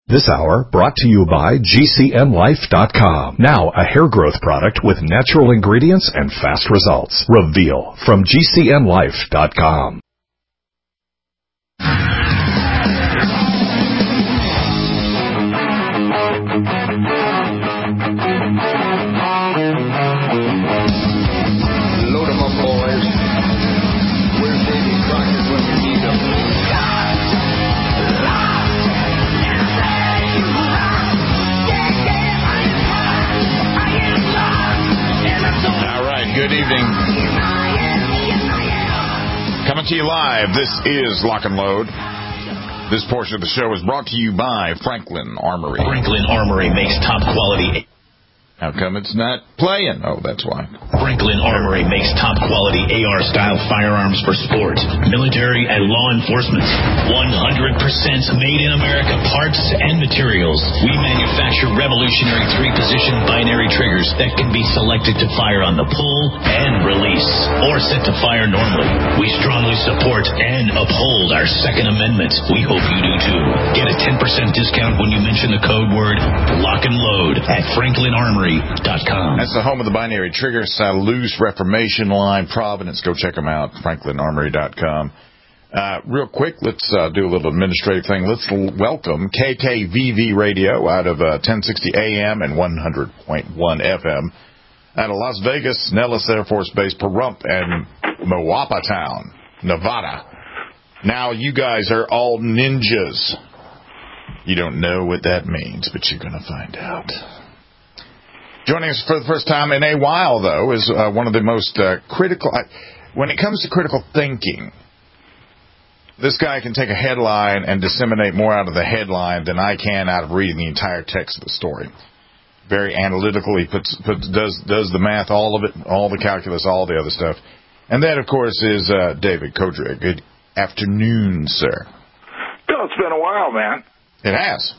This hour brought to you by GCNlife.com. Now a hair growth product with natural ingredients and fast results. Reveal from GCNlife.com. Load 'em up, boys. Where's Davy Crockett when you need him? All right, good evening. Coming to you live, this is Lock and Load. This portion of the show is brought to you by Franklin Armory. Franklin Armory makes top quality. How come it's not playing? Oh, that's why. Franklin Armory makes top quality AR-style firearms for sport, military, and law enforcement. 100% made in America parts and materials. We manufacture revolutionary 3-position binary triggers that can be selected to fire on the pull and release, or set to fire normally. We strongly support and uphold our Second Amendment. We hope you do too. Get a 10% discount when you mention the code word Lock and Load at FranklinArmory.com. That's the home of the binary trigger, Salus, Reformation Line, Providence. Go check them out, FranklinArmory.com. Real quick, let's do a little administrative thing. Let's welcome KKVV Radio out of 1060 AM and 100.1 FM out of Las Vegas, Nellis Air Force Base, Pahrump, and Moapa Nevada. Now, you guys are all ninjas. You don't know what that means, but you're going to find out. Joining us for the first time in a while, though, is one of the most critical... when it comes to critical thinking, this guy can take a headline and disseminate more out of the headline than I can out of reading the entire text of the story. Very analytical. He does the math, all of it, all the calculus, all the other stuff. And that, of course, is David Kodrak. Good afternoon, sir. Bill, it's been a while, man. It has.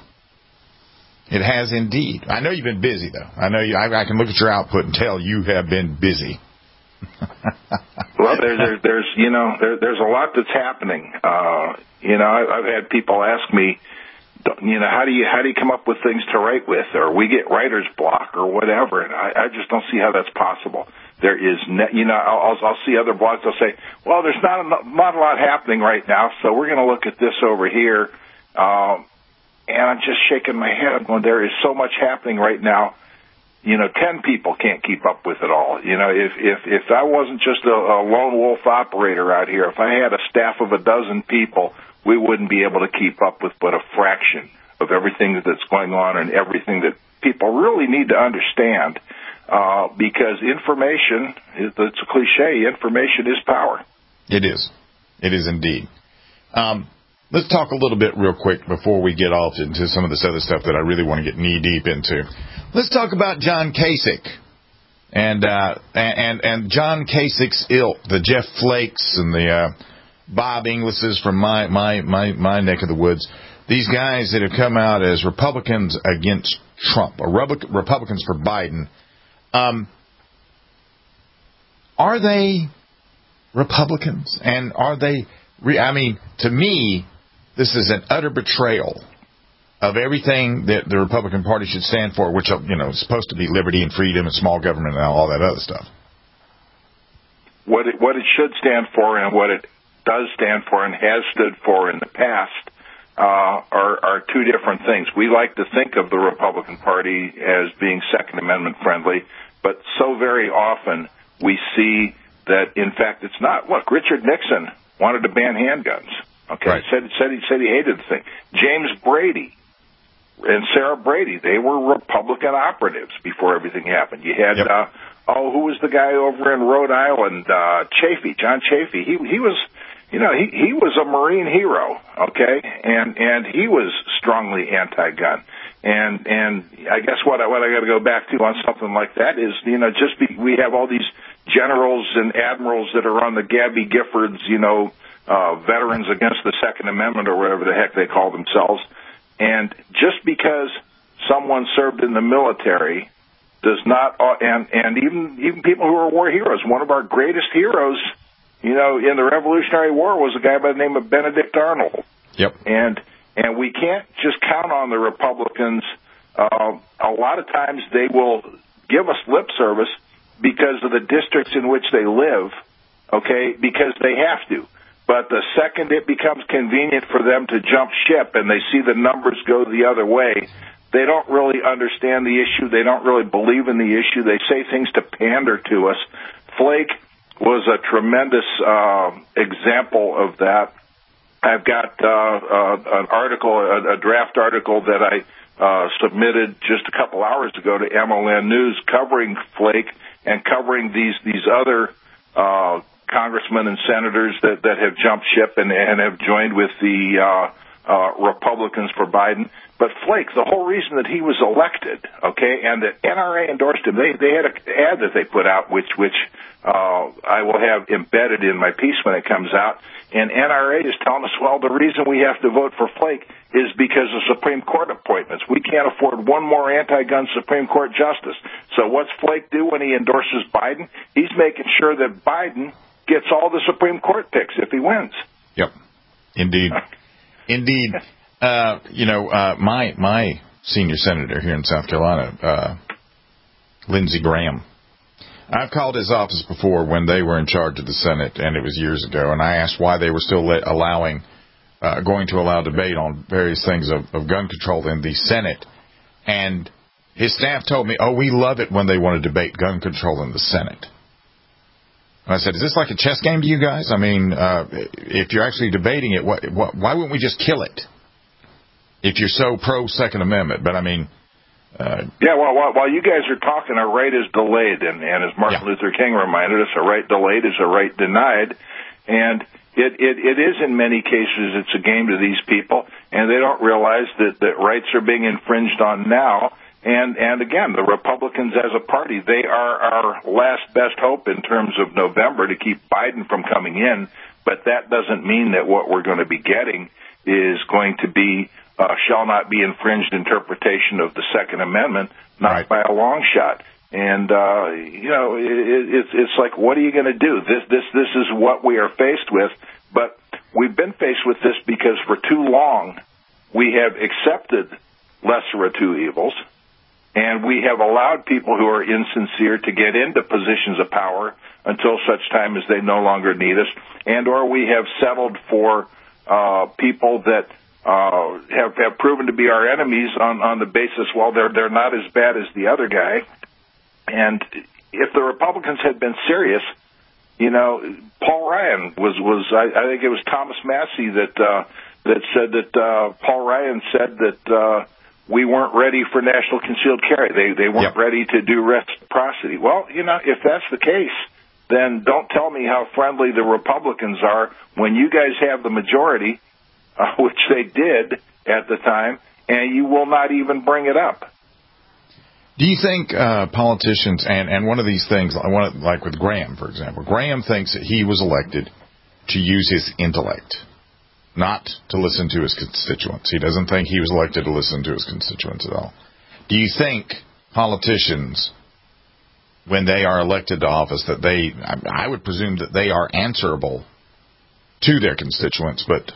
It has indeed. I know you've been busy, though. I know you. I can look at your output and tell you have been busy. Well, there's there's a lot that's happening. I've had people ask me, how do you come up with things to write with, or we get writer's block or whatever, and I just don't see how that's possible. There is, I'll see other blogs. They'll say, well, there's not a lot happening right now, so we're going to look at this over here. And I'm just shaking my head. I'm going, there is so much happening right now. 10 people can't keep up with it all. If I wasn't just a lone wolf operator out here, if I had a staff of 12 people, we wouldn't be able to keep up with but a fraction of everything that's going on and everything that people really need to understand. Because information, it's a cliche, information is power. It is. It is indeed. Let's talk a little bit real quick before we get off into some of this other stuff that I really want to get knee-deep into. Let's talk about John Kasich and John Kasich's ilk, the Jeff Flakes and the Bob Inglis's from my neck of the woods. These guys that have come out as Republicans against Trump, or Republicans for Biden. Are they Republicans? And are they... to me... This is an utter betrayal of everything that the Republican Party should stand for, which, is supposed to be liberty and freedom and small government and all that other stuff. What it should stand for and what it does stand for and has stood for in the past are two different things. We like to think of the Republican Party as being Second Amendment friendly, but so very often we see that, in fact, it's not. Look, Richard Nixon wanted to ban handguns. Okay, right. Said he hated the thing. James Brady and Sarah Brady, they were Republican operatives before everything happened. You had, who was the guy over in Rhode Island? John Chafee. He was, he was a Marine hero. Okay, and he was strongly anti-gun. And I guess what I got to go back to on something like that is, we have all these generals and admirals that are on the Gabby Giffords, Veterans Against the Second Amendment or whatever the heck they call themselves. And just because someone served in the military does not, and even people who are war heroes, one of our greatest heroes, in the Revolutionary War was a guy by the name of Benedict Arnold. Yep. And And we can't just count on the Republicans. A lot of times they will give us lip service because of the districts in which they live, okay, because they have to. But the second it becomes convenient for them to jump ship and they see the numbers go the other way, they don't really understand the issue. They don't really believe in the issue. They say things to pander to us. Flake was a tremendous example of that. I've got an article, a draft article that I submitted just a couple hours ago to MLN News covering Flake and covering these other congressmen and senators that have jumped ship and have joined with the Republicans for Biden. But Flake, the whole reason that he was elected, okay, and that NRA endorsed him, they had an ad that they put out, which I will have embedded in my piece when it comes out. And NRA is telling us, well, the reason we have to vote for Flake is because of Supreme Court appointments. We can't afford one more anti-gun Supreme Court justice. So what's Flake do when he endorses Biden? He's making sure that Biden gets all the Supreme Court picks if he wins. Yep, indeed. Indeed. My senior senator here in South Carolina, Lindsey Graham, I've called his office before when they were in charge of the Senate, and it was years ago, and I asked why they were still going to allow debate on various things of gun control in the Senate. And his staff told me, we love it when they want to debate gun control in the Senate. And I said, is this like a chess game to you guys? I mean, if you're actually debating it, why wouldn't we just kill it? If you're so pro-Second Amendment. But, I mean... while you guys are talking, a right is delayed. And as Martin Luther King reminded us, a right delayed is a right denied. And it is, in many cases, it's a game to these people. And they don't realize that rights are being infringed on now. And again, the Republicans as a party, they are our last best hope in terms of November to keep Biden from coming in. But that doesn't mean that what we're going to be getting is going to be shall not be infringed interpretation of the Second Amendment, not by a long shot. And it's like, what are you going to do? This is what we are faced with. But we've been faced with this because for too long we have accepted lesser of two evils. And we have allowed people who are insincere to get into positions of power until such time as they no longer need us, and or we have settled for people that have proven to be our enemies on the basis, well, they're not as bad as the other guy. And if the Republicans had been serious, Paul Ryan was I think it was Thomas Massey that said that Paul Ryan said that. We weren't ready for national concealed carry. They weren't ready to do reciprocity. Well, if that's the case, then don't tell me how friendly the Republicans are when you guys have the majority, which they did at the time, and you will not even bring it up. Do you think politicians, and one of these things, like with Graham, for example, Graham thinks that he was elected to use his intellect, not to listen to his constituents. He doesn't think he was elected to listen to his constituents at all. Do you think politicians, when they are elected to office, that I would presume that they are answerable to their constituents, but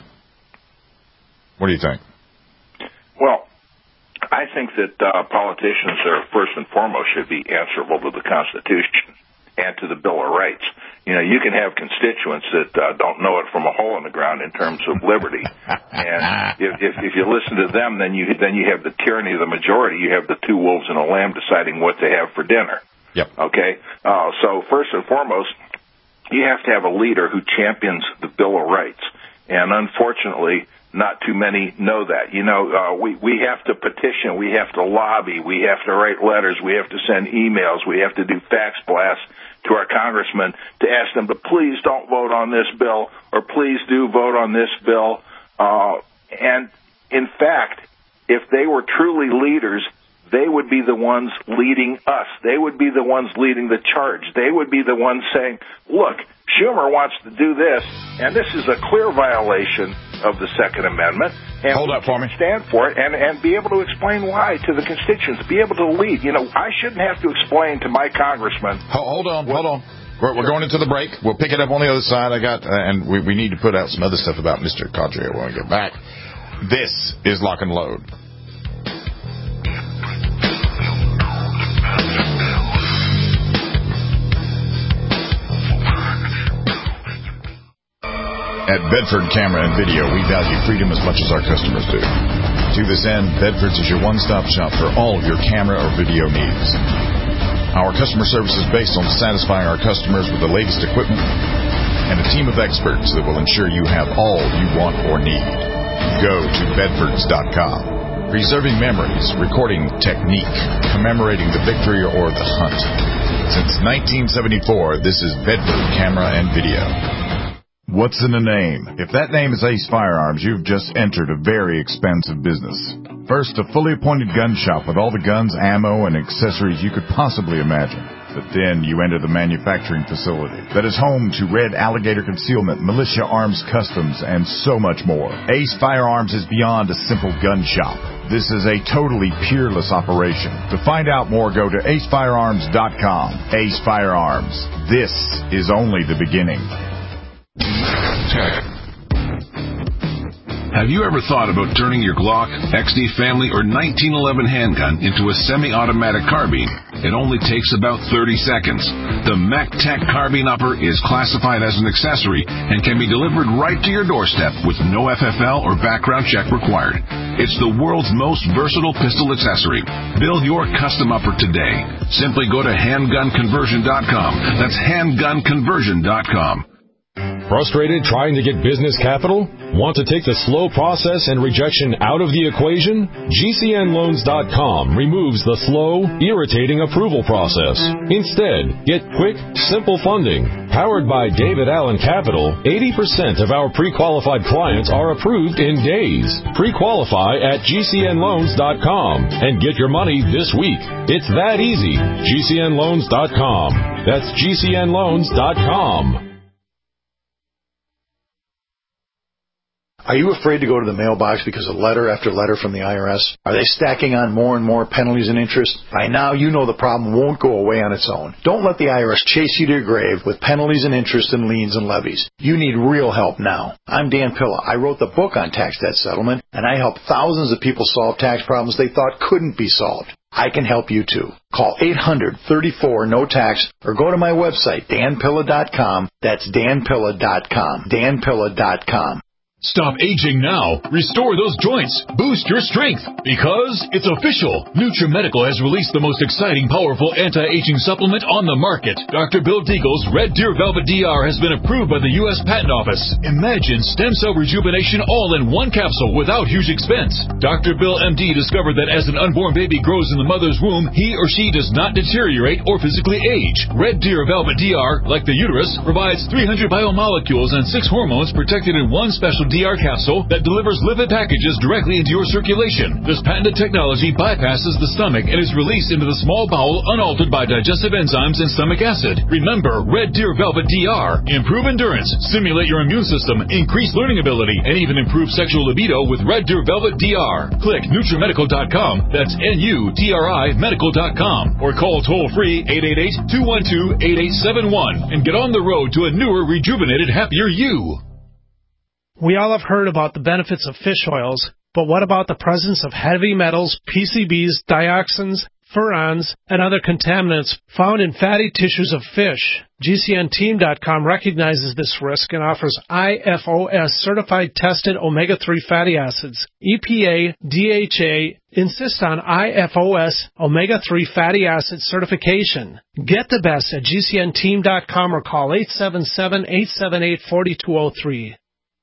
what do you think? Well, I think that politicians are first and foremost should be answerable to the Constitution and to the Bill of Rights. You can have constituents that don't know it from a hole in the ground in terms of liberty. And if you listen to them, then you have the tyranny of the majority. You have the two wolves and a lamb deciding what to have for dinner. Yep. Okay? So first and foremost, you have to have a leader who champions the Bill of Rights. And unfortunately, not too many know that. We have to petition, we have to lobby, we have to write letters, we have to send emails, we have to do fax blasts to our congressmen to ask them to please don't vote on this bill or please do vote on this bill. And in fact, if they were truly leaders, they would be the ones leading us. They would be the ones leading the charge. They would be the ones saying, look, Schumer wants to do this, and this is a clear violation of the Second Amendment. And hold up for me. Stand for it and be able to explain why to the constituents, be able to lead. I shouldn't have to explain to my congressman. Hold on. We're going into the break. We'll pick it up on the other side. And we need to put out some other stuff about Mr. Cadre when we get back. This is Lock and Load. At Bedford Camera and Video, we value freedom as much as our customers do. To this end, Bedford's is your one-stop shop for all of your camera or video needs. Our customer service is based on satisfying our customers with the latest equipment and a team of experts that will ensure you have all you want or need. Go to bedfords.com. Preserving memories, recording technique, commemorating the victory or the hunt. Since 1974, this is Bedford Camera and Video. What's in a name? If that name is Ace Firearms, you've just entered a very expensive business. First, a fully appointed gun shop with all the guns, ammo, and accessories you could possibly imagine. But then you enter the manufacturing facility that is home to Red Alligator Concealment, Militia Arms Customs, and so much more. Ace Firearms is beyond a simple gun shop. This is a totally peerless operation. To find out more, go to acefirearms.com. Ace Firearms. This is only the beginning. Have you ever thought about turning your Glock, XD Family, or 1911 handgun into a semi-automatic carbine? It only takes about 30 seconds. The MacTech Carbine Upper is classified as an accessory and can be delivered right to your doorstep with no FFL or background check required. It's the world's most versatile pistol accessory. Build your custom upper today. Simply go to handgunconversion.com. That's handgunconversion.com. Frustrated trying to get business capital? Want to take the slow process and rejection out of the equation? GCNloans.com removes the slow, irritating approval process. Instead, get quick, simple funding. Powered by David Allen Capital, 80% of our pre-qualified clients are approved in days. Pre-qualify at GCNloans.com and get your money this week. It's that easy. GCNloans.com. That's GCNloans.com. Are you afraid to go to the mailbox because of letter after letter from the IRS? Are they stacking on more and more penalties and interest? By now, you know the problem won't go away on its own. Don't let the IRS chase you to your grave with penalties and interest and liens and levies. You need real help now. I'm Dan Pilla. I wrote the book on tax debt settlement, and I help thousands of people solve tax problems they thought couldn't be solved. I can help you too. Call 800-34-NO-TAX or go to my website, danpilla.com. That's danpilla.com. danpilla.com. Stop aging now. Restore those joints. Boost your strength. Because it's official. NutriMedical has released the most exciting, powerful anti-aging supplement on the market. Dr. Bill Deagle's Red Deer Velvet DR has been approved by the U.S. Patent Office. Imagine stem cell rejuvenation all in one capsule without huge expense. Dr. Bill MD discovered that as an unborn baby grows in the mother's womb, he or she does not deteriorate or physically age. Red Deer Velvet DR, like the uterus, provides 300 biomolecules and 6 hormones protected in one special DR capsule that delivers lipid packages directly into your circulation. This patented technology bypasses the stomach and is released into the small bowel unaltered by digestive enzymes and stomach acid. Remember, Red Deer Velvet DR. Improve endurance, stimulate your immune system, increase learning ability, and even improve sexual libido with Red Deer Velvet DR. Click NutriMedical.com. That's NUTRI Medical.com. Or call toll-free 888-212-8871 and get on the road to a newer, rejuvenated, happier you. We all have heard about the benefits of fish oils, but what about the presence of heavy metals, PCBs, dioxins, furans, and other contaminants found in fatty tissues of fish? GCNteam.com recognizes this risk and offers IFOS certified tested omega-3 fatty acids. EPA, DHA insist on IFOS omega-3 fatty acid certification. Get the best at GCNteam.com or call 877-878-4203.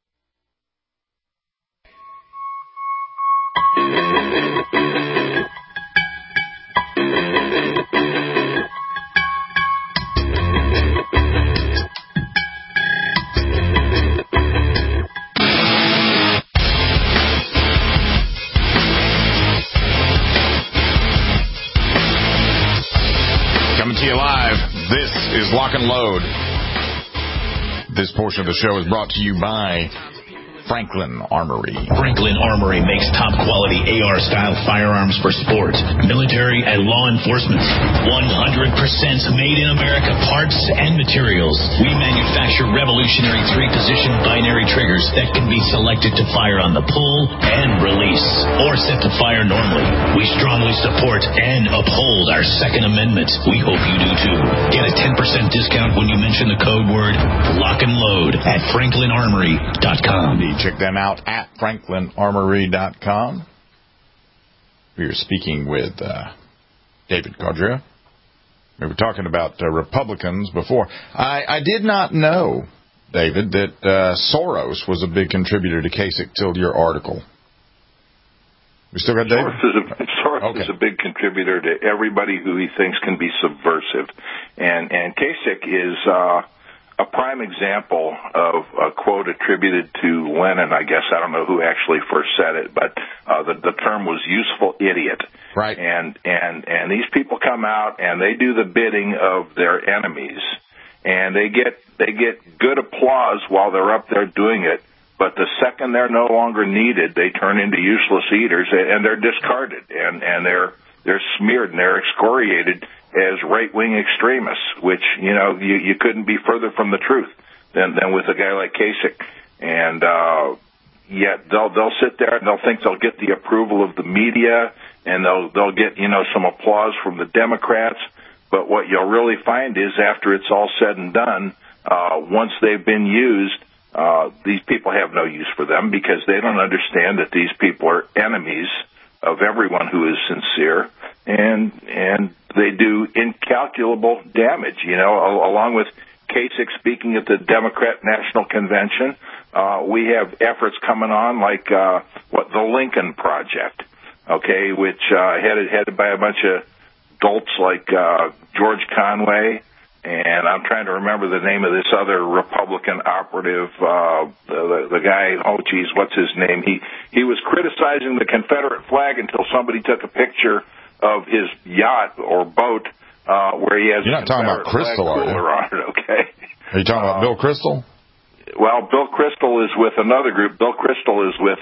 Coming to you live, this is Lock and Load. This portion of the show is brought to you by Franklin Armory. Franklin Armory makes top-quality AR-style firearms for sport, military, and law enforcement. 100% made in America parts and materials. We manufacture revolutionary 3-position binary triggers that can be selected to fire on the pull and release, or set to fire normally. We strongly support and uphold our Second Amendment. We hope you do too. Get a 10% discount when you mention the code word Lock and Load at FranklinArmory.com. Check them out at FranklinArmory.com. We were speaking with David Gaudreau. We were talking about Republicans before. I did not know, David, that Soros was a big contributor to Kasich till your article. We still got David? Soros is a big contributor to everybody who he thinks can be subversive. And Kasich is a prime example of a quote attributed to Lenin, I guess. I don't know who actually first said it, but the term was useful idiot. Right. And these people come out and they do the bidding of their enemies, and they get good applause while they're up there doing it. But the second they're no longer needed, they turn into useless eaters, and they're discarded, and they're smeared and they're excoriated as right-wing extremists, which, you couldn't be further from the truth than with a guy like Kasich. And yet they'll sit there and they'll think they'll get the approval of the media, and they'll get some applause from the Democrats. But what you'll really find is, after it's all said and done, once they've been used, these people have no use for them, because they don't understand that these people are enemies of everyone who is sincere, and they do incalculable damage. Along with Kasich speaking at the Democrat National Convention, we have efforts coming on like the Lincoln Project, okay, which headed by a bunch of dolts like George Conway. And I'm trying to remember the name of this other Republican operative, the guy, what's his name? He was criticizing the Confederate flag until somebody took a picture of his yacht or boat where he has You're not talking about Crystal, are you? On it, okay? Are you talking about Bill Kristol? Well, Bill Kristol is with another group. Bill Kristol is with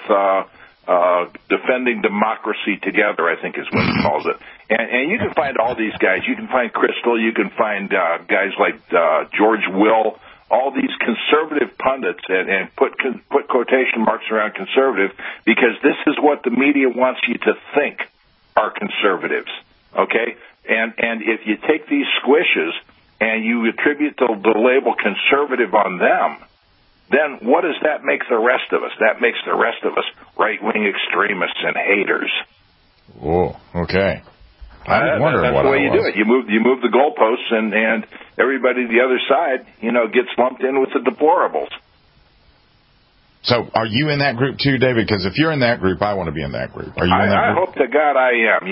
Defending Democracy Together, I think is what he calls it. And you can find all these guys. You can find Kristol. You can find guys like George Will, all these conservative pundits, and put quotation marks around conservative, because this is what the media wants you to think are conservatives, okay? And if you take these squishes and you attribute the label conservative on them, then what does that make the rest of us? That makes the rest of us right-wing extremists and haters. Whoa, okay. I was wondering that's the way you do it. You move the goalposts, and everybody the other side, gets lumped in with the deplorables. So, are you in that group too, David? Because if you're in that group, I want to be in that group. Are you in that group? I hope to God I am.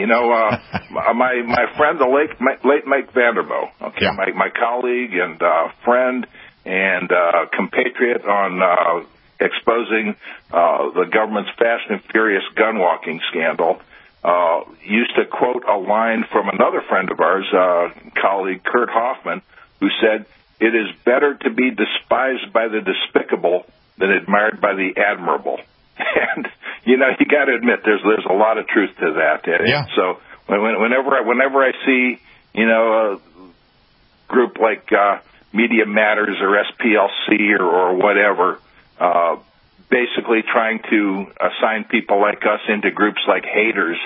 My friend, the late Mike Vanderbo, okay, yeah. my colleague and friend and compatriot on exposing the government's fast and furious gun walking scandal, used to quote a line from another friend of ours, colleague Kurt Hoffman, who said, "It is better to be despised by the despicable than admired by the admirable." And you got to admit there's a lot of truth to that. Yeah. So whenever I see a group like Media Matters or SPLC or whatever, basically trying to assign people like us into groups like haters,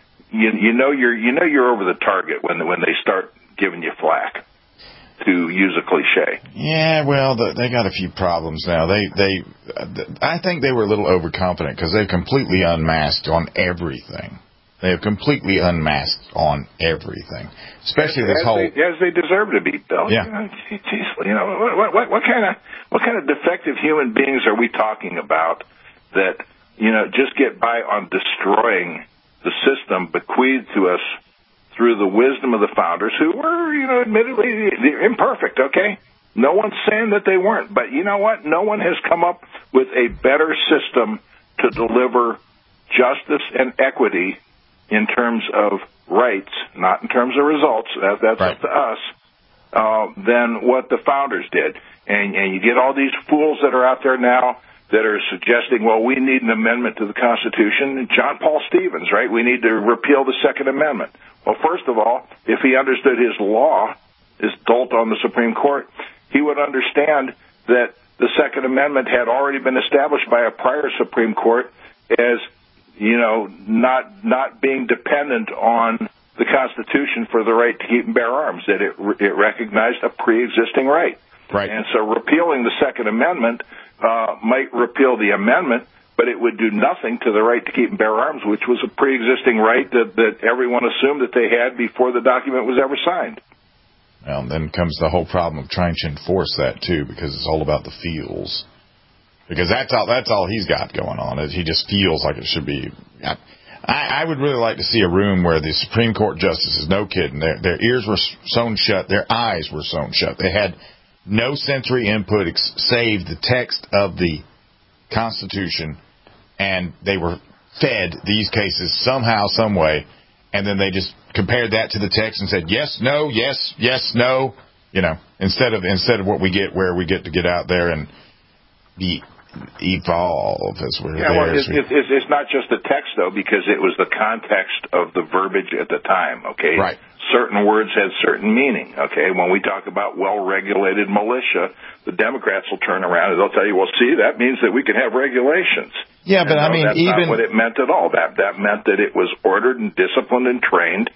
you're over the target when they start giving you flack, to use a cliche. Yeah, well, they got a few problems now. I think they were a little overconfident, because they've completely unmasked on everything. They have completely unmasked on everything, especially this whole. As they deserve to be, Bill. Yeah. What kind of defective human beings are we talking about that just get by on destroying the system bequeathed to us through the wisdom of the founders, who were, admittedly imperfect, okay? No one's saying that they weren't. But you know what? No one has come up with a better system to deliver justice and equity in terms of rights, not in terms of results, that's right. Up to us, than what the founders did. And you get all these fools that are out there now that are suggesting, well, we need an amendment to the Constitution. John Paul Stevens, right? We need to repeal the Second Amendment. Well, first of all, if he understood his law, his dolt on the Supreme Court, he would understand that the Second Amendment had already been established by a prior Supreme Court as, not being dependent on the Constitution for the right to keep and bear arms, that it recognized a pre-existing right. Right. And so repealing the Second Amendment might repeal the amendment, but it would do nothing to the right to keep and bear arms, which was a pre-existing right that everyone assumed that they had before the document was ever signed. Well, and then comes the whole problem of trying to enforce that, too, because it's all about the feels. Because that's all he's got going on, is he just feels like it should be. I would really like to see a room where the Supreme Court justices, no kidding, their ears were sewn shut, their eyes were sewn shut. They had no sensory input save the text of the Constitution, and they were fed these cases somehow, some way, and then they just compared that to the text and said yes, no, yes, yes, no, instead of what we get, where we get to get out there and evolve as we're there. Well, it's not just the text, though, because it was the context of the verbiage at the time, okay? Right. Certain words had certain meaning, okay? When we talk about well-regulated militia, the Democrats will turn around and they'll tell you, well, see, that means that we can have regulations. Yeah, but that's not what it meant at all. That meant that it was ordered and disciplined and trained.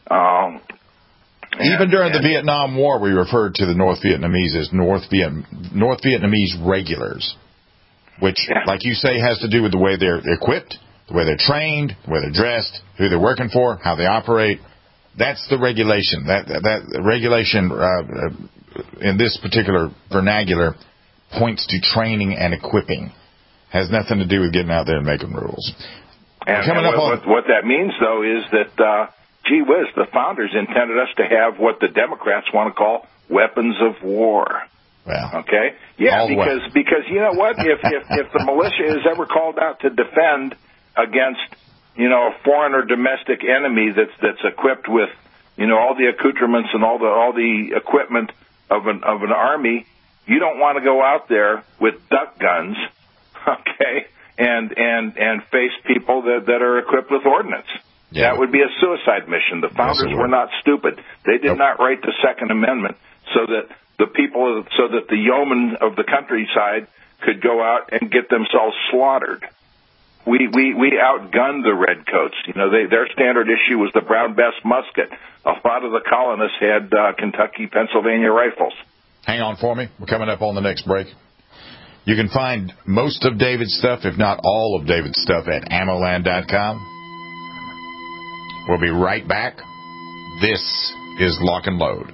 Even during the Vietnam War, we referred to the North Vietnamese as North Vietnamese regulars, which, like you say, has to do with the way they're equipped, the way they're trained, the way they're dressed, who they're working for, how they operate. That's the regulation. That regulation in this particular vernacular points to training and equipping. Has nothing to do with getting out there and making rules. And what that means, though, is that, gee whiz, the founders intended us to have what the Democrats want to call weapons of war. Well, okay, yeah, because you know what? If the militia is ever called out to defend against a foreign or domestic enemy that's equipped with all the accoutrements and all the equipment of an army, you don't want to go out there with duck guns, okay, and face people that are equipped with ordnance. Yeah. That would be a suicide mission. The founders were not stupid. They did not write the Second Amendment so that the yeomen of the countryside could go out and get themselves slaughtered. We outgunned the redcoats. Their standard issue was the Brown Bess musket. A lot of the colonists had Kentucky, Pennsylvania rifles. Hang on for me. We're coming up on the next break. You can find most of David's stuff, if not all of David's stuff, at AmmoLand.com. We'll be right back. This is Lock and Load.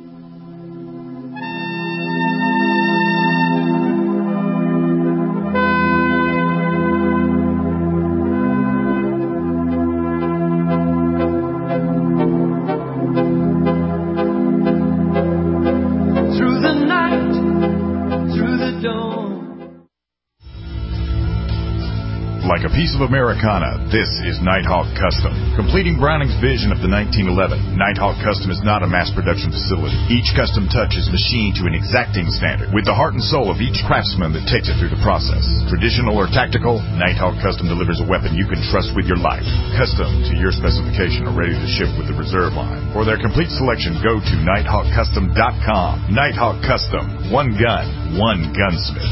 Like a piece of Americana, this is Nighthawk Custom. Completing Browning's vision of the 1911, Nighthawk Custom is not a mass production facility. Each custom touch is machined to an exacting standard, with the heart and soul of each craftsman that takes it through the process. Traditional or tactical, Nighthawk Custom delivers a weapon you can trust with your life. Custom to your specification or ready to ship with the reserve line. For their complete selection, go to NighthawkCustom.com. Nighthawk Custom. One gun, one gunsmith.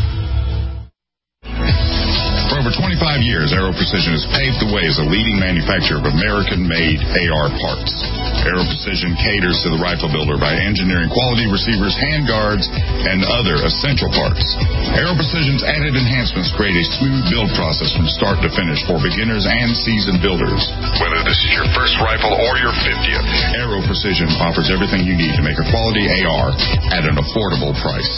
For over 25 years, Aero Precision has paved the way as a leading manufacturer of American-made AR parts. Aero Precision caters to the rifle builder by engineering quality receivers, handguards, and other essential parts. Aero Precision's added enhancements create a smooth build process from start to finish for beginners and seasoned builders. Whether this is your first rifle or your 50th, Aero Precision offers everything you need to make a quality AR at an affordable price.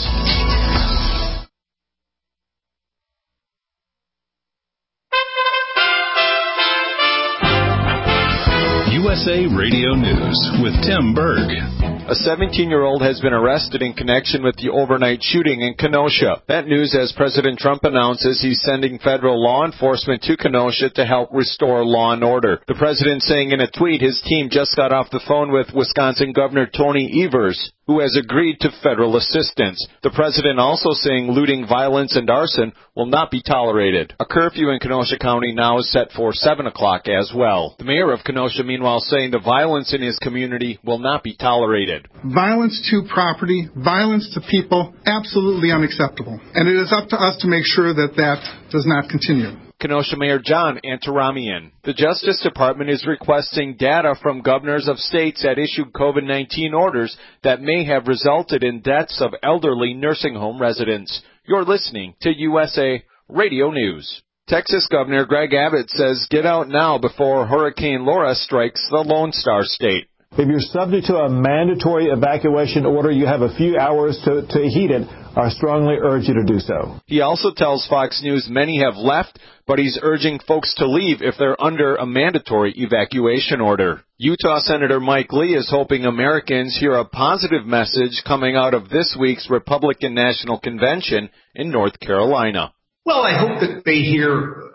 USA Radio News with Tim Berg. A 17-year-old has been arrested in connection with the overnight shooting in Kenosha. That news as President Trump announces he's sending federal law enforcement to Kenosha to help restore law and order. The president saying in a tweet his team just got off the phone with Wisconsin Governor Tony Evers. who has agreed to federal assistance. The president also saying looting, violence, and arson will not be tolerated. A curfew in Kenosha County now is set for 7 o'clock as well. The mayor of Kenosha, meanwhile, saying the violence in his community will not be tolerated. Violence to property, violence to people, absolutely unacceptable. And it is up to us to make sure that that does not continue. Kenosha Mayor John Antaramian. The Justice Department is requesting data from governors of states that issued COVID-19 orders that may have resulted in deaths of elderly nursing home residents. You're listening to USA Radio News. Texas Governor Greg Abbott says get out now before Hurricane Laura strikes the Lone Star State. If you're subject to a mandatory evacuation order, you have a few hours to heed it. I strongly urge you to do so. He also tells Fox News many have left, but he's urging folks to leave if they're under a mandatory evacuation order. Utah Senator Mike Lee is hoping Americans hear a positive message coming out of this week's Republican National Convention in North Carolina. Well, I hope that they hear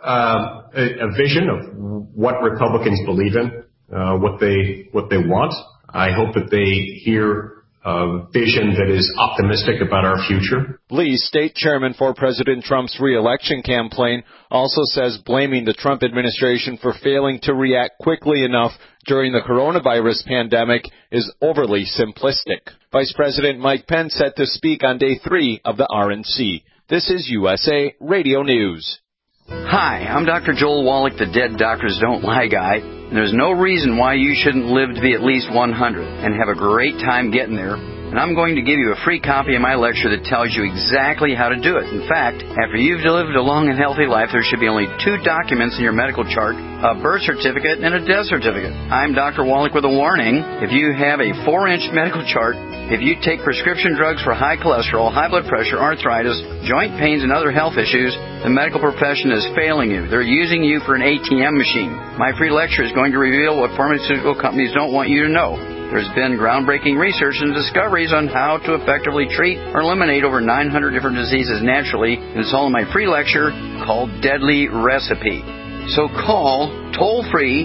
a vision of what Republicans believe in, what they want. I hope that they hear a vision that is optimistic about our future. Lee, state chairman for President Trump's re-election campaign, also says blaming the Trump administration for failing to react quickly enough during the coronavirus pandemic is overly simplistic. Vice President Mike Pence set to speak on day 3 of the RNC. This is USA Radio News. Hi, I'm Dr. Joel Wallach, the Dead Doctors Don't Lie guy. And there's no reason why you shouldn't live to be at least 100 and have a great time getting there. And I'm going to give you a free copy of my lecture that tells you exactly how to do it. In fact, after you've lived a long and healthy life, there should be only 2 documents in your medical chart, a birth certificate and a death certificate. I'm Dr. Wallach with a warning. If you have a 4-inch medical chart, if you take prescription drugs for high cholesterol, high blood pressure, arthritis, joint pains, and other health issues, the medical profession is failing you. They're using you for an ATM machine. My free lecture is going to reveal what pharmaceutical companies don't want you to know. There's been groundbreaking research and discoveries on how to effectively treat or eliminate over 900 different diseases naturally, and it's all in my free lecture called Deadly Recipe. So call toll-free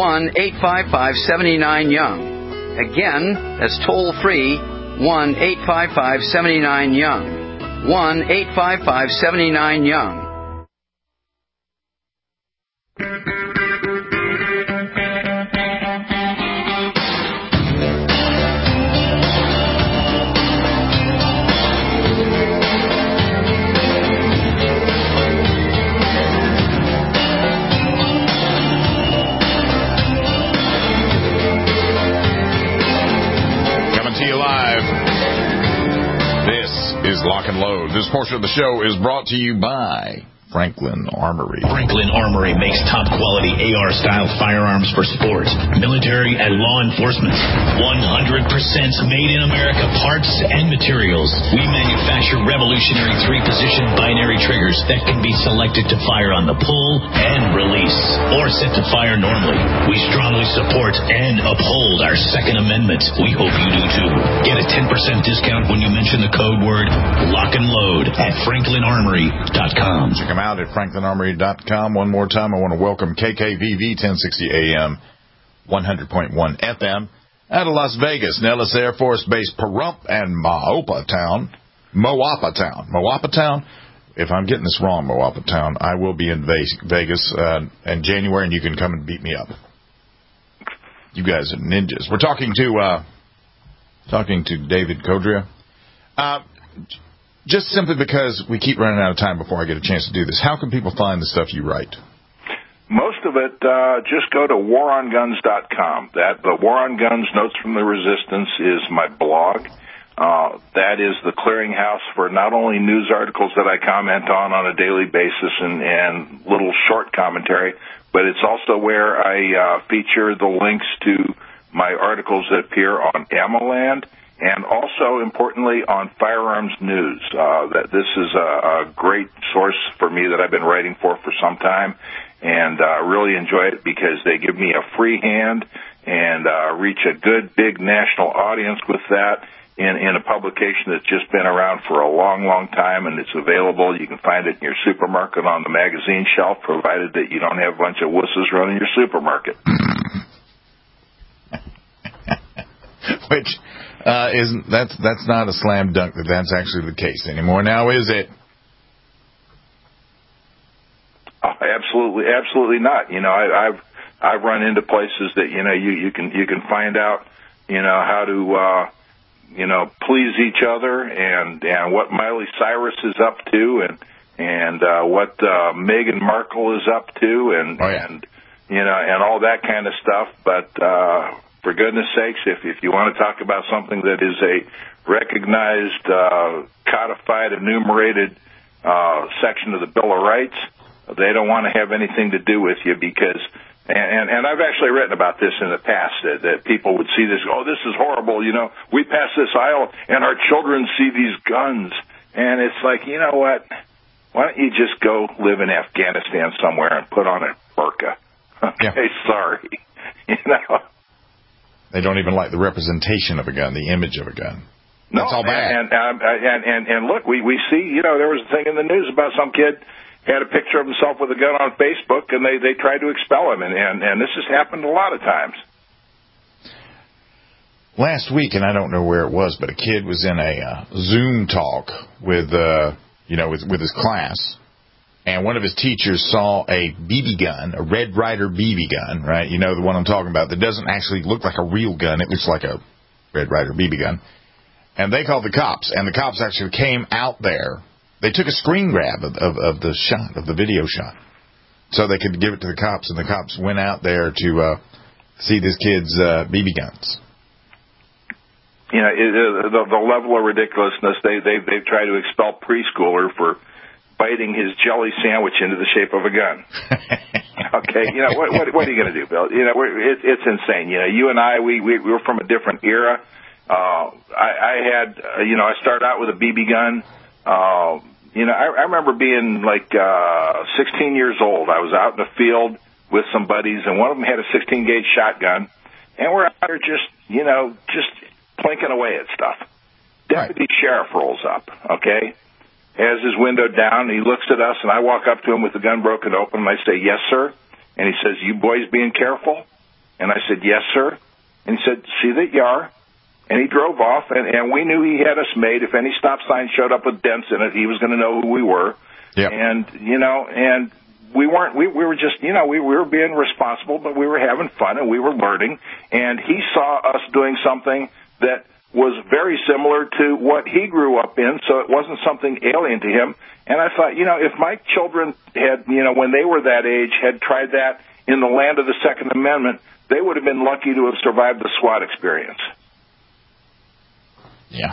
1-855-79-YOUNG. Again, that's toll-free 1-855-79-YOUNG. 1-855-79-YOUNG. Lock and Load. This portion of the show is brought to you by Franklin Armory. Franklin Armory makes top-quality AR-style firearms for sports, military, and law enforcement. 100% made in America parts and materials. We manufacture revolutionary 3-position binary triggers that can be selected to fire on the pull and release, or set to fire normally. We strongly support and uphold our Second Amendment. We hope you do too. Get a 10% discount when you mention the code word Lock and Load at FranklinArmory.com. Check them out at FranklinArmory.com. One more time, I want to welcome KKVV 1060 AM, 100.1 FM out of Las Vegas, Nellis Air Force Base, Pahrump, and Moapa Town. If I'm getting this wrong, Moapa Town, I will be in Vegas in January, and you can come and beat me up. You guys are ninjas. We're talking to David Codrea. Just simply because we keep running out of time before I get a chance to do this, how can people find the stuff you write? Most of it, just go to waronguns.com. The War on Guns Notes from the Resistance is my blog. That is the clearinghouse for not only news articles that I comment on a daily basis and little short commentary, but it's also where I feature the links to my articles that appear on AmmoLand, and also, importantly, on Firearms News. That this is a great source for me that I've been writing for some time, and really enjoy it because they give me a free hand and reach a good, big national audience with that in a publication that's just been around for a long, long time, and it's available. You can find it in your supermarket on the magazine shelf, provided that you don't have a bunch of wusses running your supermarket. which that's not a slam dunk that that's actually the case anymore. Now, is it? Oh, absolutely not. You know, I've run into places that you can find out how to please each other and what Miley Cyrus is up to and what Meghan Markle is up to and all that kind of stuff. But for goodness sakes, if you want to talk about something that is a recognized, codified, enumerated section of the Bill of Rights, they don't want to have anything to do with you because, and I've actually written about this in the past, that people would see this, oh, this is horrible, we pass this aisle and our children see these guns. And it's like, you know what? Why don't you just go live in Afghanistan somewhere and put on a burqa? Okay, sorry. They don't even like the representation of a gun, the image of a gun. That's all bad. And look, we see, there was a thing in the news about some kid had a picture of himself with a gun on Facebook, and they tried to expel him, and this has happened a lot of times. Last week, and I don't know where it was, but a kid was in a Zoom talk with his class, and one of his teachers saw a BB gun, a Red Ryder BB gun, right? You know the one I'm talking about, that doesn't actually look like a real gun. It looks like a Red Ryder BB gun. And they called the cops, and the cops actually came out there. They took a screen grab of the shot, of the video shot, so they could give it to the cops, and the cops went out there to see this kid's BB guns. The level of ridiculousness, they've tried to expel preschooler for biting his jelly sandwich into the shape of a gun. Okay, what are you going to do, Bill? It's insane. You and I, we were from a different era. I started out with a BB gun. I remember being like 16 years old. I was out in the field with some buddies, and one of them had a 16 gauge shotgun, and we're out there just plinking away at stuff. Deputy Sheriff rolls up, okay, has his window down, he looks at us, and I walk up to him with the gun broken open, and I say, "Yes, sir." And he says, "You boys being careful?" And I said, "Yes, sir." And he said, "See that you are." And he drove off, and we knew he had us made. If any stop sign showed up with dents in it, he was going to know who we were. Yep. And, and we weren't, we were just, we were being responsible, but we were having fun and we were learning. And he saw us doing something that was very similar to what he grew up in, so it wasn't something alien to him. And I thought, if my children had, when they were that age, had tried that in the land of the Second Amendment, they would have been lucky to have survived the SWAT experience. Yeah.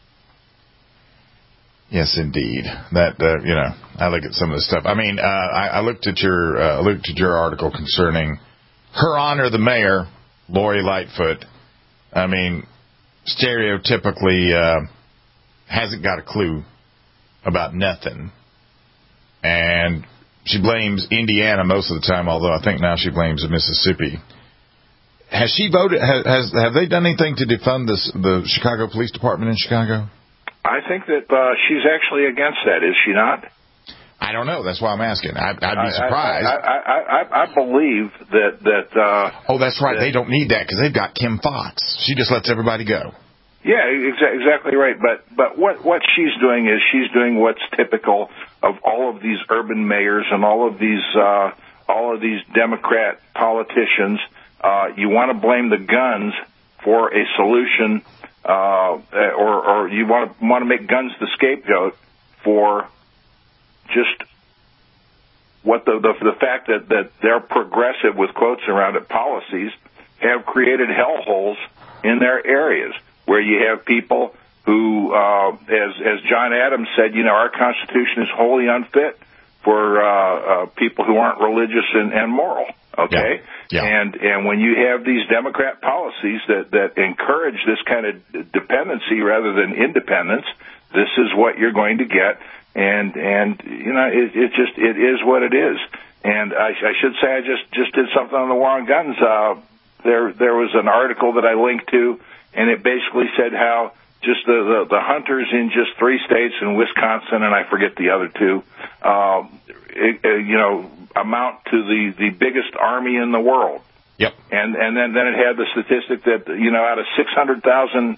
Yes, indeed. That I look at some of the stuff. I mean, I looked at your article concerning Her Honor the Mayor, Lori Lightfoot. I mean, stereotypically hasn't got a clue about nothing, and she blames Indiana most of the time. Although I think now she blames Mississippi. Has she voted? Have they done anything to defund the Chicago Police Department in Chicago? I think that she's actually against that. Is she not? I don't know. That's why I'm asking. I'd be surprised. I believe that. Oh, that's right. They don't need that because they've got Kim Foxx. She just lets everybody go. Yeah, exactly right. But what she's doing is she's doing what's typical of all of these urban mayors and all of these Democrat politicians. You want to blame the guns for a solution, or you want to make guns the scapegoat for just what the fact that they're progressive with quotes around it policies have created hellholes in their areas where you have people who, as John Adams said, our Constitution is wholly unfit for people who aren't religious and moral. Okay, yeah. And when you have these Democrat policies that encourage this kind of dependency rather than independence, this is what you're going to get. And it is what it is. And I should say I just did something on the war on guns. There was an article that I linked to, and it basically said how just the hunters in just 3 states, in Wisconsin, and I forget the other 2, amount to the biggest army in the world. Yep. And then it had the statistic that, out of 600,000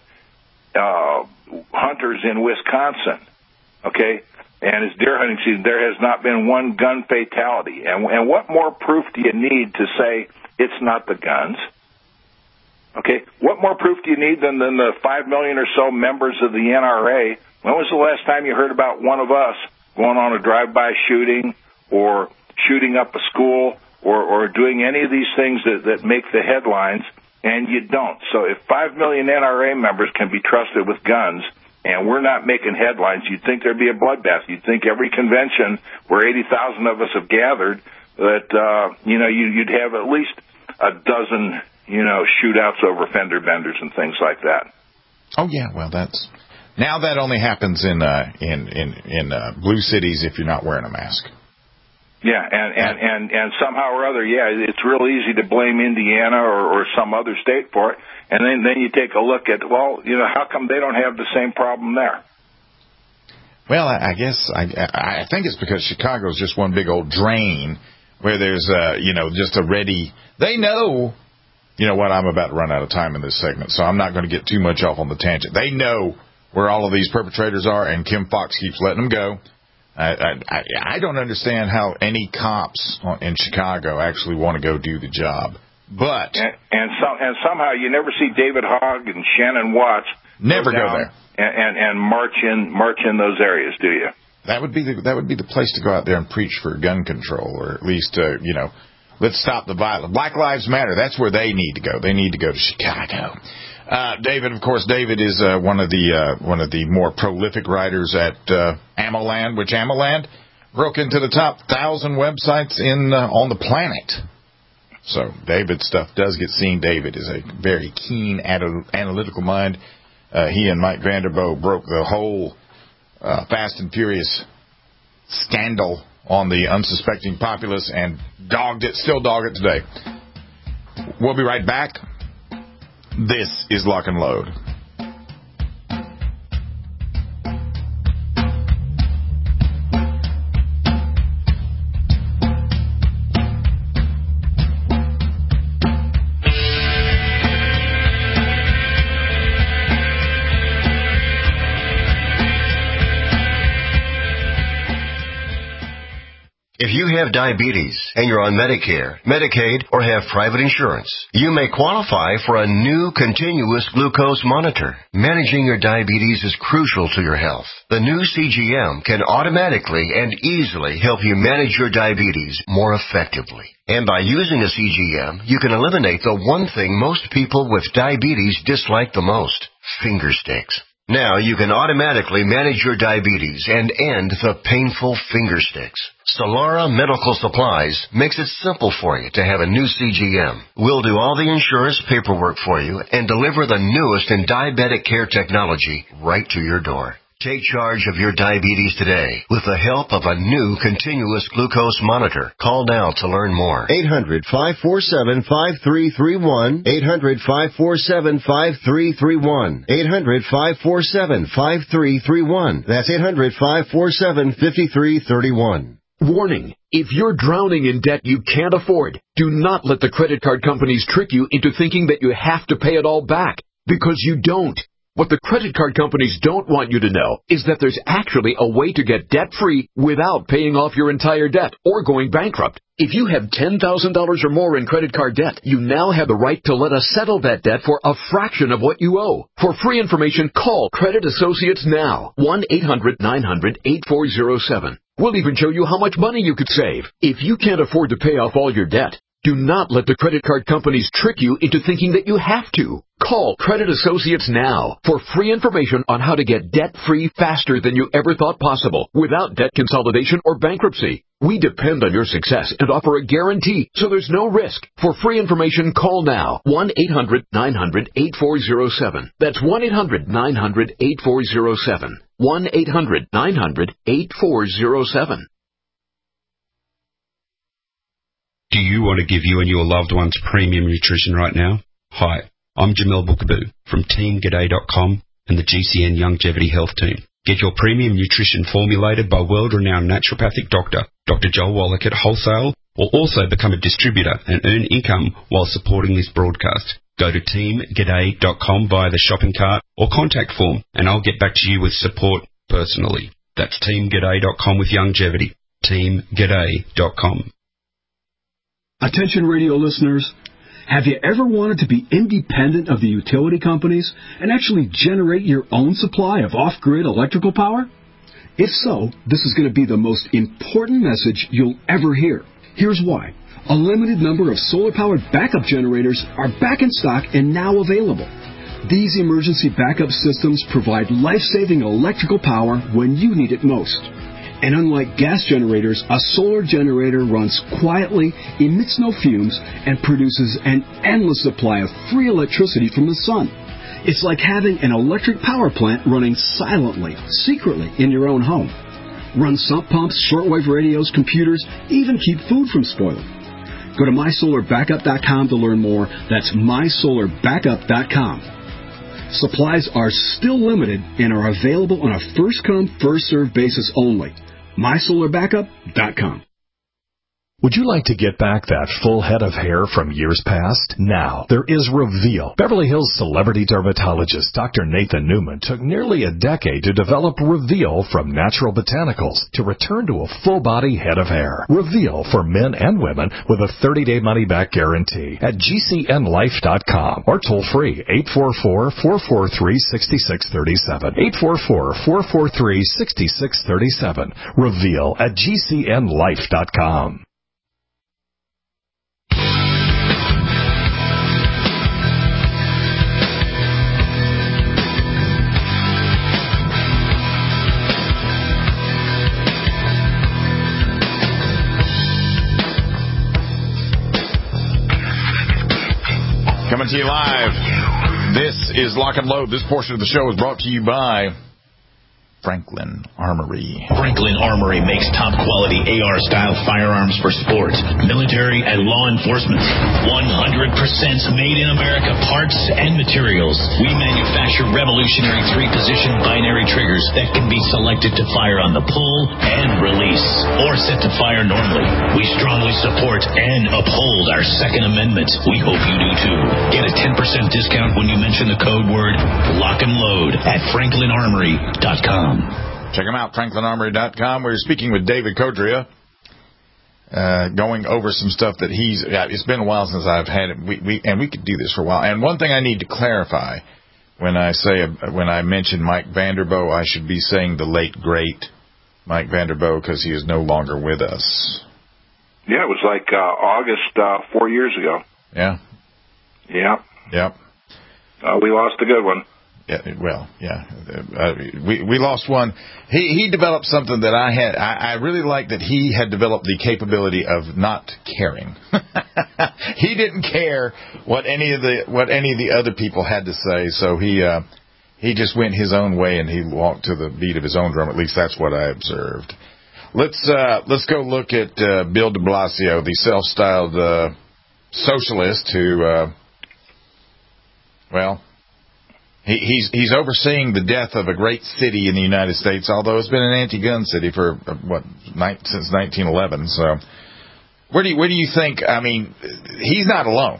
hunters in Wisconsin, okay, and it's deer hunting season, there has not been one gun fatality. And what more proof do you need to say it's not the guns? Okay, what more proof do you need than the 5 million or so members of the NRA? When was the last time you heard about one of us going on a drive-by shooting or shooting up a school or doing any of these things that make the headlines? And you don't. So if 5 million NRA members can be trusted with guns and we're not making headlines, you'd think there'd be a bloodbath. You'd think every convention where 80,000 of us have gathered that, you'd have at least a dozen, shootouts over fender benders and things like that. Oh, yeah. Well, now that only happens in blue cities if you're not wearing a mask. Yeah, and somehow or other, it's real easy to blame Indiana or some other state for it. And then you take a look at, how come they don't have the same problem there? Well, I guess I think it's because Chicago's just one big old drain where there's just a ready. They know, what, I'm about to run out of time in this segment, so I'm not going to get too much off on the tangent. They know where all of these perpetrators are, and Kim Foxx keeps letting them go. I don't understand how any cops in Chicago actually want to go do the job. But and somehow you never see David Hogg and Shannon Watts never go there and march in those areas, do you? That would be the place to go out there and preach for gun control, or at least let's stop the violence. Black Lives Matter. That's where they need to go. They need to go to Chicago. David, of course, is one of the more prolific writers at AmmoLand, which AmmoLand broke into the top 1,000 websites on the planet. So David's stuff does get seen. David is a very keen analytical mind. He and Mike Vanderboe broke the whole Fast and Furious scandal on the unsuspecting populace and still dog it today. We'll be right back. This is Lock and Load. If you have diabetes and you're on Medicare, Medicaid, or have private insurance, you may qualify for a new continuous glucose monitor. Managing your diabetes is crucial to your health. The new CGM can automatically and easily help you manage your diabetes more effectively. And by using a CGM, you can eliminate the one thing most people with diabetes dislike the most: finger sticks. Now you can automatically manage your diabetes and end the painful finger sticks. Solara Medical Supplies makes it simple for you to have a new CGM. We'll do all the insurance paperwork for you and deliver the newest in diabetic care technology right to your door. Take charge of your diabetes today with the help of a new continuous glucose monitor. Call now to learn more. 800-547-5331. 800-547-5331. 800-547-5331. That's 800-547-5331. Warning. If you're drowning in debt you can't afford, do not let the credit card companies trick you into thinking that you have to pay it all back, because you don't. What the credit card companies don't want you to know is that there's actually a way to get debt-free without paying off your entire debt or going bankrupt. If you have $10,000 or more in credit card debt, you now have the right to let us settle that debt for a fraction of what you owe. For free information, call Credit Associates now. 1-800-900-8407. We'll even show you how much money you could save. If you can't afford to pay off all your debt, do not let the credit card companies trick you into thinking that you have to. Call Credit Associates now for free information on how to get debt-free faster than you ever thought possible without debt consolidation or bankruptcy. We depend on your success and offer a guarantee, so there's no risk. For free information, call now. 1-800-900-8407. That's 1-800-900-8407. 1-800-900-8407. Do you want to give you and your loved ones premium nutrition right now? Hi, I'm Jamel Bookaboo from TeamGaday.com and the GCN Longevity Health Team. Get your premium nutrition formulated by world-renowned naturopathic doctor, Dr. Joel Wallach at wholesale, or also become a distributor and earn income while supporting this broadcast. Go to teamg'day.com via the shopping cart or contact form, and I'll get back to you with support personally. That's teamg'day.com with Youngevity. teamg'day.com. Attention radio listeners, have you ever wanted to be independent of the utility companies and actually generate your own supply of off-grid electrical power? If so, this is going to be the most important message you'll ever hear. Here's why. A limited number of solar-powered backup generators are back in stock and now available. These emergency backup systems provide life-saving electrical power when you need it most. And unlike gas generators, a solar generator runs quietly, emits no fumes, and produces an endless supply of free electricity from the sun. It's like having an electric power plant running silently, secretly in your own home. Run sump pumps, shortwave radios, computers, even keep food from spoiling. Go to mysolarbackup.com to learn more. That's mysolarbackup.com. Supplies are still limited and are available on a first-come, first-served basis only. mysolarbackup.com. Would you like to get back that full head of hair from years past? Now, there is Reveal. Beverly Hills celebrity dermatologist Dr. Nathan Newman took nearly a decade to develop Reveal from natural botanicals to return to a full-body head of hair. Reveal for men and women with a 30-day money-back guarantee at GCNlife.com or toll-free 844-443-6637. 844-443-6637. Reveal at GCNlife.com. Coming to you live. This is Lock and Load. This portion of the show is brought to you by Franklin Armory. Franklin Armory makes top-quality AR-style firearms for sports, military, and law enforcement. 100% made in America parts and materials. We manufacture revolutionary 3-position binary triggers that can be selected to fire on the pull and release, or set to fire normally. We strongly support and uphold our Second Amendment. We hope you do too. Get a 10% discount when you mention the code word Lock and Load at franklinarmory.com. Check them out, franklinarmory.com. We're speaking with David Codrea, going over some stuff that it's been a while since I've had it. We could do this for a while. And one thing I need to clarify, when I mention Mike Vanderboe, I should be saying the late, great Mike Vanderboe, because he is no longer with us. Yeah, it was like August 4 years ago. Yeah. Yeah. Yep. We lost a good one. Yeah, well, yeah, we lost one. He developed something that I really liked, that he had developed the capability of not caring. He didn't care what any of the other people had to say, so he just went his own way and he walked to the beat of his own drum. At least that's what I observed. Let's go look at Bill de Blasio, the self-styled socialist who, He's overseeing the death of a great city in the United States, although it's been an anti-gun city for since 1911. So, where do you think? I mean, he's not alone.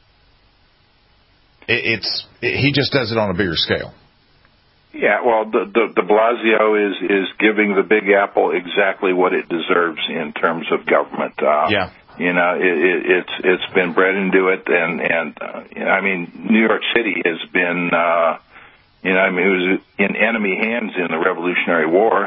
He just does it on a bigger scale. Yeah, well, de Blasio is giving the Big Apple exactly what it deserves in terms of government. Yeah. You know, it's been bred into it, and I mean, New York City has been, it was in enemy hands in the Revolutionary War.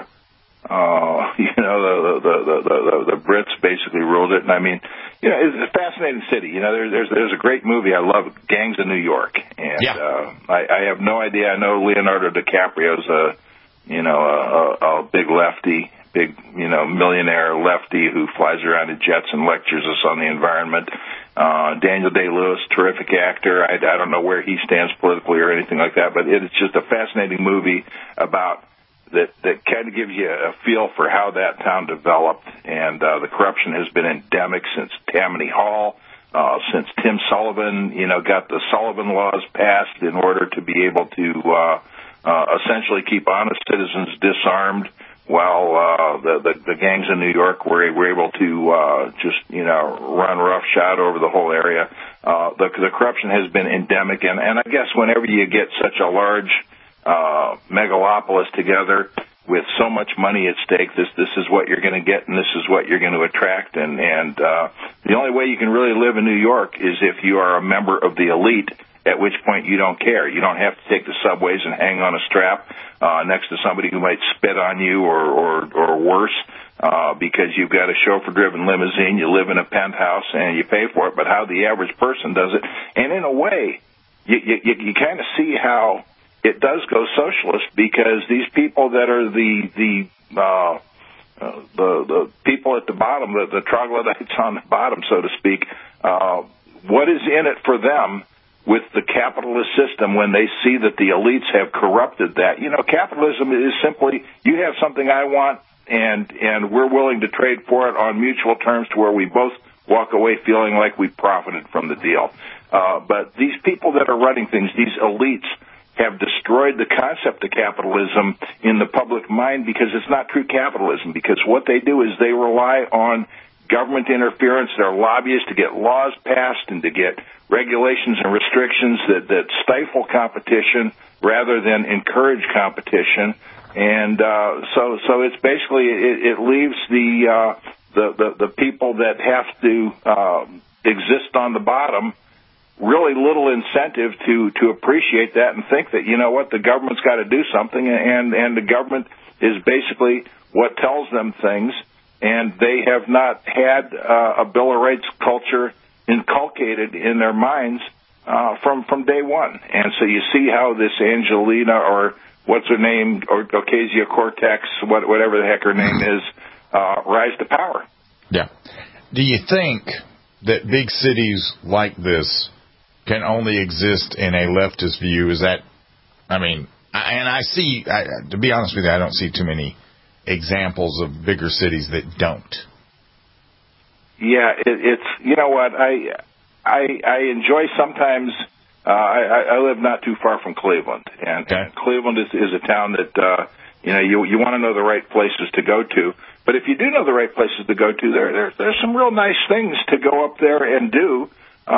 The Brits basically ruled it, and I mean, it's a fascinating city. There's a great movie I love, Gangs of New York, and I have no idea. I know Leonardo DiCaprio's a big lefty. Big, millionaire lefty who flies around in jets and lectures us on the environment. Daniel Day-Lewis, terrific actor. I don't know where he stands politically or anything like that, but it's just a fascinating movie about that kind of gives you a feel for how that town developed. And the corruption has been endemic since Tammany Hall, since Tim Sullivan, got the Sullivan laws passed in order to be able to essentially keep honest citizens disarmed while the gangs in New York were able to just run roughshod over the whole area. The corruption has been endemic, and I guess whenever you get such a large megalopolis together with so much money at stake, this is what you're going to get, and this is what you're going to attract. And the only way you can really live in New York is if you are a member of the elite, at which point you don't care. You don't have to take the subways and hang on a strap next to somebody who might spit on you or worse because you've got a chauffeur-driven limousine, you live in a penthouse, and you pay for it. But how the average person does it, and in a way, you kind of see how it does go socialist, because these people that are the people at the bottom, the troglodytes on the bottom, so to speak, what is in it for them with the capitalist system when they see that the elites have corrupted that? Capitalism is simply, you have something I want, and we're willing to trade for it on mutual terms to where we both walk away feeling like we profited from the deal. But these people that are running things, these elites, have destroyed the concept of capitalism in the public mind, because it's not true capitalism, because what they do is they rely on government interference. They're lobbyists to get laws passed and to get regulations and restrictions that stifle competition rather than encourage competition. And so it's basically it leaves the people that have to exist on the bottom really little incentive to appreciate that and think that, the government's got to do something, and the government is basically what tells them things, and they have not had a Bill of Rights culture inculcated in their minds from day one. And so you see how this Angelina, or what's her name, or Ocasio-Cortez, whatever the heck her name is, rise to power. Yeah. Do you think that big cities like this can only exist in a leftist view? Is that, and I see, to be honest with you, I don't see too many examples of bigger cities that don't. Yeah, it's, what, I enjoy sometimes, I live not too far from Cleveland, and Cleveland is a town that, you want to know the right places to go to. But if you do know the right places to go to, there's some real nice things to go up there and do,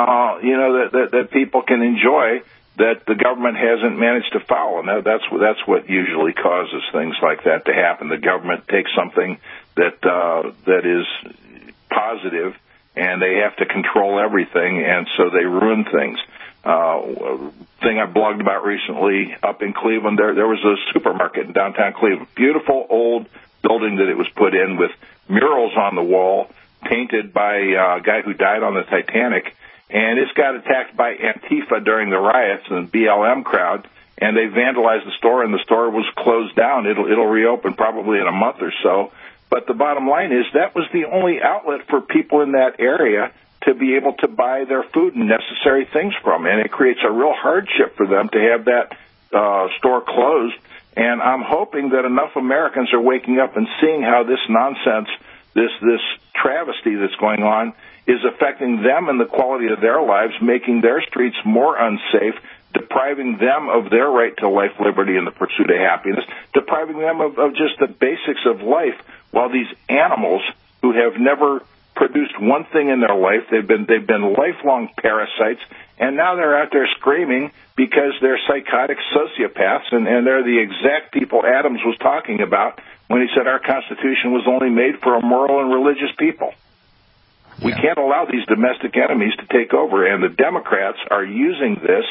that people can enjoy, that the government hasn't managed to follow. And that's what usually causes things like that to happen. The government takes something that is positive, and they have to control everything, and so they ruin things. Thing I blogged about recently up in Cleveland, there was a supermarket in downtown Cleveland, beautiful old building that it was put in with murals on the wall painted by a guy who died on the Titanic. And it's got attacked by Antifa during the riots and the BLM crowd, and they vandalized the store, and the store was closed down. It'll reopen probably in a month or so. But the bottom line is that was the only outlet for people in that area to be able to buy their food and necessary things from, and it creates a real hardship for them to have that store closed. And I'm hoping that enough Americans are waking up and seeing how this nonsense, this travesty that's going on, is affecting them and the quality of their lives, making their streets more unsafe, depriving them of their right to life, liberty, and the pursuit of happiness, depriving them of just the basics of life, while these animals who have never produced one thing in their life, they've been lifelong parasites, and now they're out there screaming because they're psychotic sociopaths, and they're the exact people Adams was talking about when he said our Constitution was only made for a moral and religious people. We can't allow these domestic enemies to take over, and the Democrats are using this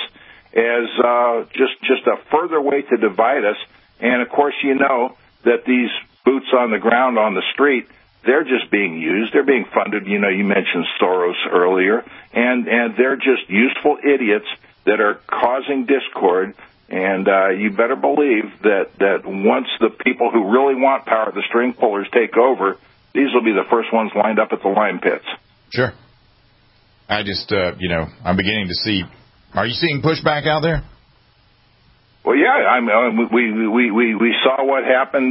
as just a further way to divide us. And, of course, you know that these boots on the ground on the street, they're just being used. They're being funded. You mentioned Soros earlier, and they're just useful idiots that are causing discord. And you better believe that once the people who really want power, the string pullers, take over, these will be the first ones lined up at the lime pits. Sure. I just, I'm beginning to see. Are you seeing pushback out there? Well, yeah. We saw what happened.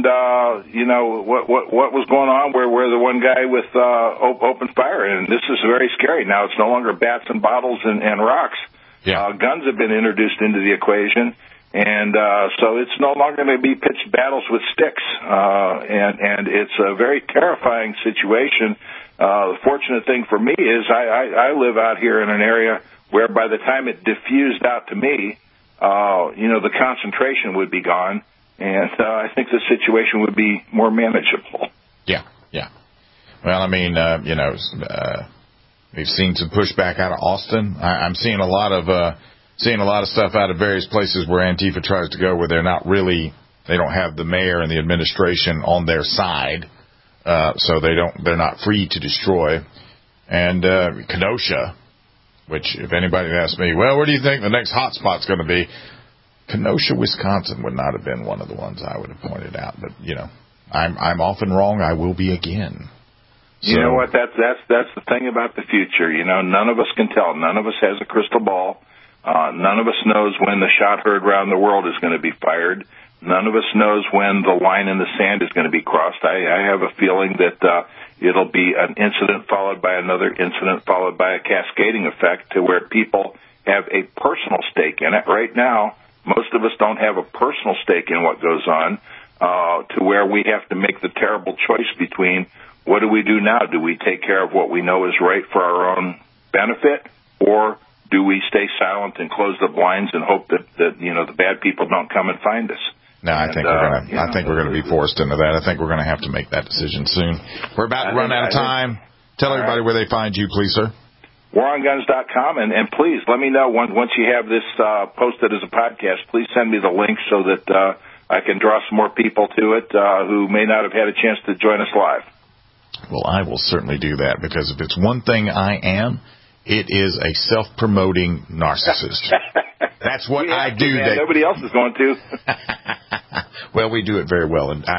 What was going on where the one guy with open fire, and this is very scary. Now it's no longer bats and bottles and rocks. Yeah. Guns have been introduced into the equation. And so it's no longer going to be pitched battles with sticks, and it's a very terrifying situation. The fortunate thing for me is I live out here in an area where by the time it diffused out to me, the concentration would be gone, and I think the situation would be more manageable. Yeah. Well, I mean, we've seen some pushback out of Austin. I'm seeing a lot of stuff out of various places where Antifa tries to go, where they don't have the mayor and the administration on their side, so they're not free to destroy. And Kenosha, which if anybody asks me, well, where do you think the next hot spot's going to be? Kenosha, Wisconsin would not have been one of the ones I would have pointed out, but I'm often wrong. I will be again. So, you know what? That's the thing about the future. None of us can tell. None of us has a crystal ball. None of us knows when the shot heard around the world is going to be fired. None of us knows when the line in the sand is going to be crossed. I have a feeling that it'll be an incident followed by another incident followed by a cascading effect to where people have a personal stake in it. Right now, most of us don't have a personal stake in what goes on, to where we have to make the terrible choice between what do we do now? Do we take care of what we know is right for our own benefit, or do we stay silent and close the blinds and hope that the bad people don't come and find us? No, I think we're going to be forced into that. I think we're going to have to make that decision soon. We're about to run out of time. Tell everybody where they find you, please, sir. WarOnGuns.com, and please let me know once you have this posted as a podcast. Please send me the link so that I can draw some more people to it who may not have had a chance to join us live. Well, I will certainly do that, because if it's one thing I am, it is a self-promoting narcissist. That's what I do. Nobody else is going to. Well, we do it very well, and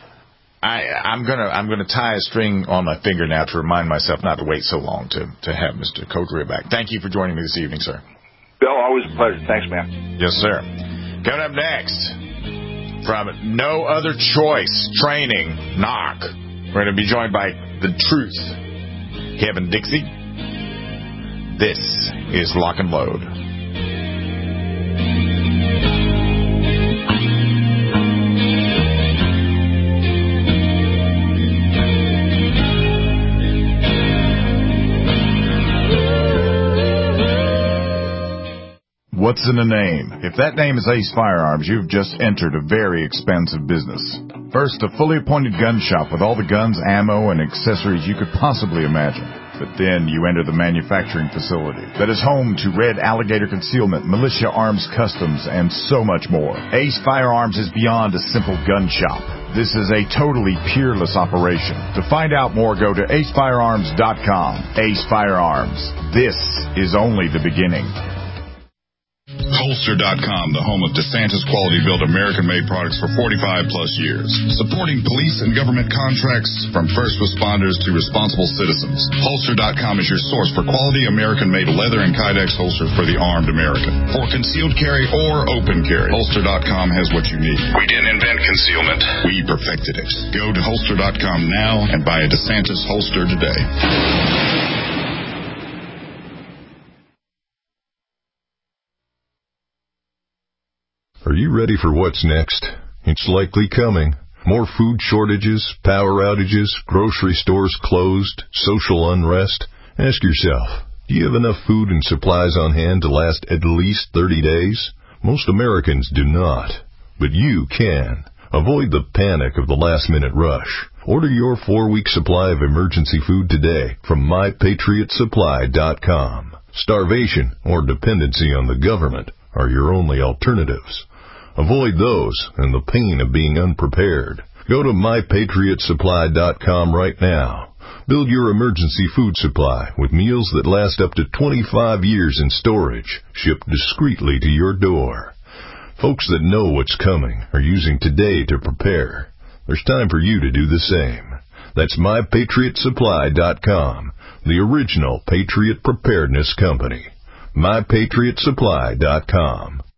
I'm gonna tie a string on my finger now to remind myself not to wait so long to have Mr. Coterie back. Thank you for joining me this evening, sir. Bill, always a pleasure. Thanks, man. Yes, sir. Coming up next, from No Other Choice Training, knock. We're going to be joined by The Truth, Kevin Dixie. This is Lock and Load. What's in a name? If that name is Ace Firearms, you've just entered a very expensive business. First, a fully appointed gun shop with all the guns, ammo, and accessories you could possibly imagine. But then you enter the manufacturing facility that is home to Red Alligator Concealment, Militia Arms Customs, and so much more. Ace Firearms is beyond a simple gun shop. This is a totally peerless operation. To find out more, go to acefirearms.com. Ace Firearms. This is only the beginning. Holster.com, the home of DeSantis quality-built American-made products for 45-plus years. Supporting police and government contracts from first responders to responsible citizens. Holster.com is your source for quality American-made leather and Kydex holsters for the armed American. For concealed carry or open carry, Holster.com has what you need. We didn't invent concealment. We perfected it. Go to Holster.com now and buy a DeSantis holster today. Are you ready for what's next? It's likely coming. More food shortages, power outages, grocery stores closed, social unrest. Ask yourself, do you have enough food and supplies on hand to last at least 30 days? Most Americans do not, but you can. Avoid the panic of the last-minute rush. Order your 4-week supply of emergency food today from MyPatriotSupply.com. Starvation or dependency on the government are your only alternatives. Avoid those and the pain of being unprepared. Go to MyPatriotSupply.com right now. Build your emergency food supply with meals that last up to 25 years in storage, shipped discreetly to your door. Folks that know what's coming are using today to prepare. There's time for you to do the same. That's MyPatriotSupply.com, the original Patriot Preparedness Company. MyPatriotSupply.com.